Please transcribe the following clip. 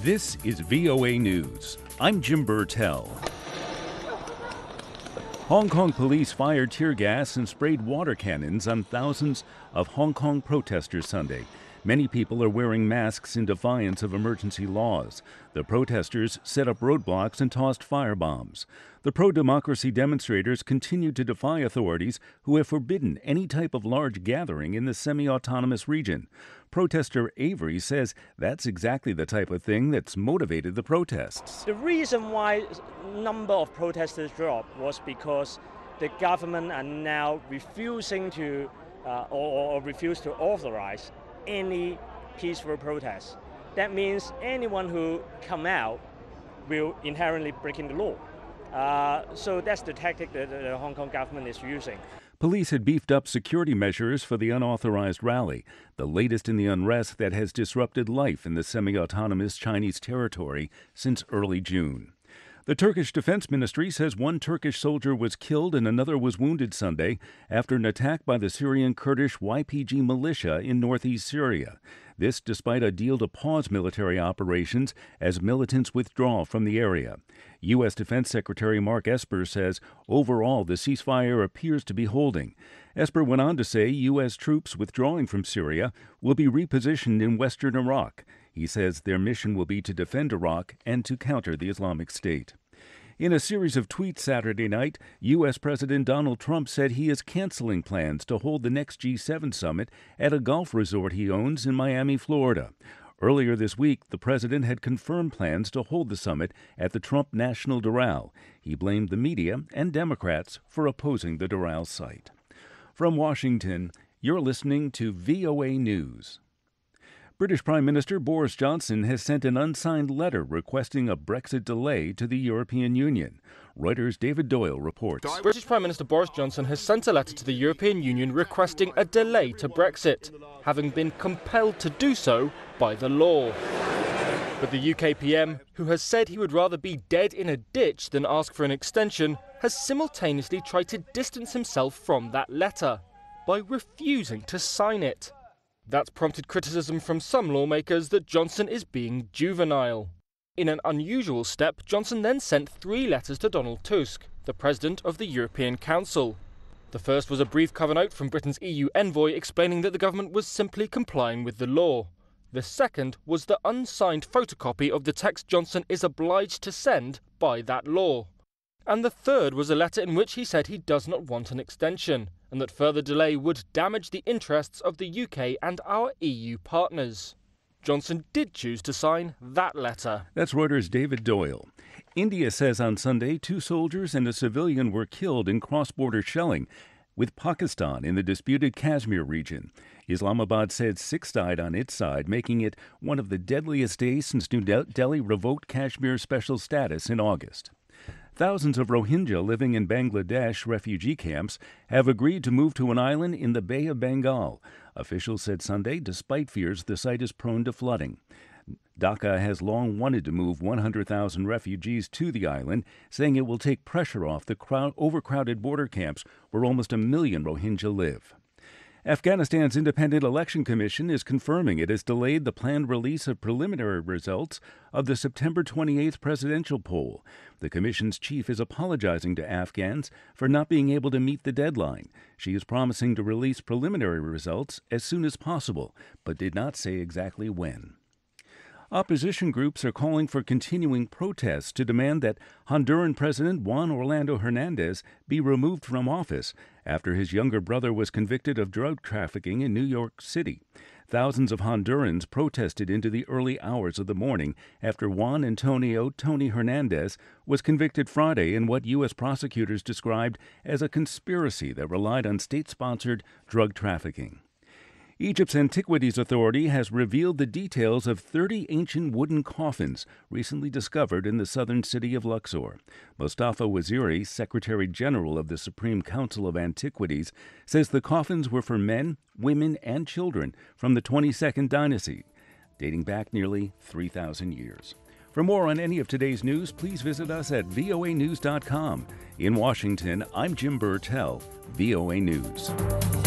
This is VOA News. I'm Jim Burtell. Hong Kong police fired tear gas and sprayed water cannons on thousands of Hong Kong protesters Sunday. Many people are wearing masks in defiance of emergency laws. The protesters set up roadblocks and tossed firebombs. The pro-democracy demonstrators continued to defy authorities who have forbidden any type of large gathering in the semi-autonomous region. Protester Avery says that's exactly the type of thing that's motivated the protests. The reason why number of protesters dropped was because the government are now refusing to or refuse to authorize any peaceful protest. That means anyone who come out will inherently breaking the law. So that's the tactic that the Hong Kong government is using. Police had beefed up security measures for the unauthorized rally, the latest in the unrest that has disrupted life in the semi-autonomous Chinese territory since early June. The Turkish Defense Ministry says one Turkish soldier was killed and another was wounded Sunday after an attack by the Syrian Kurdish YPG militia in northeast Syria. This despite a deal to pause military operations as militants withdraw from the area. U.S. Defense Secretary Mark Esper says overall the ceasefire appears to be holding. Esper went on to say U.S. troops withdrawing from Syria will be repositioned in western Iraq. He says their mission will be to defend Iraq and to counter the Islamic State. In a series of tweets Saturday night, U.S. President Donald Trump said he is canceling plans to hold the next G7 summit at a golf resort he owns in Miami, Florida. Earlier this week, the president had confirmed plans to hold the summit at the Trump National Doral. He blamed the media and Democrats for opposing the Doral site. From Washington, you're listening to VOA News. British Prime Minister Boris Johnson has sent an unsigned letter requesting a Brexit delay to the European Union. Reuters' David Doyle reports. British Prime Minister Boris Johnson has sent a letter to the European Union requesting a delay to Brexit, having been compelled to do so by the law. But the UK PM, who has said he would rather be dead in a ditch than ask for an extension, has simultaneously tried to distance himself from that letter by refusing to sign it. That's prompted criticism from some lawmakers that Johnson is being juvenile. In an unusual step, Johnson then sent 3 letters to Donald Tusk, the president of the European Council. The first was a brief cover note from Britain's EU envoy explaining that the government was simply complying with the law. The second was the unsigned photocopy of the text Johnson is obliged to send by that law. And the third was a letter in which he said he does not want an extension, and that further delay would damage the interests of the UK and our EU partners. Johnson did choose to sign that letter. That's Reuters' David Doyle. India says on Sunday 2 soldiers and a civilian were killed in cross-border shelling with Pakistan in the disputed Kashmir region. Islamabad said 6 died on its side, making it one of the deadliest days since New Delhi revoked Kashmir special status in August. Thousands of Rohingya living in Bangladesh refugee camps have agreed to move to an island in the Bay of Bengal. Officials said Sunday, despite fears the site is prone to flooding. Dhaka has long wanted to move 100,000 refugees to the island, saying it will take pressure off the overcrowded border camps where almost 1 million Rohingya live. Afghanistan's Independent Election Commission is confirming it has delayed the planned release of preliminary results of the September 28th presidential poll. The commission's chief is apologizing to Afghans for not being able to meet the deadline. She is promising to release preliminary results as soon as possible, but did not say exactly when. Opposition groups are calling for continuing protests to demand that Honduran President Juan Orlando Hernandez be removed from office after his younger brother was convicted of drug trafficking in New York City. Thousands of Hondurans protested into the early hours of the morning after Juan Antonio "Tony" Hernandez was convicted Friday in what U.S. prosecutors described as a conspiracy that relied on state-sponsored drug trafficking. Egypt's Antiquities Authority has revealed the details of 30 ancient wooden coffins recently discovered in the southern city of Luxor. Mustafa Waziri, Secretary General of the Supreme Council of Antiquities, says the coffins were for men, women, and children from the 22nd dynasty, dating back nearly 3,000 years. For more on any of today's news, please visit us at voanews.com. In Washington, I'm Jim Burtell, VOA News.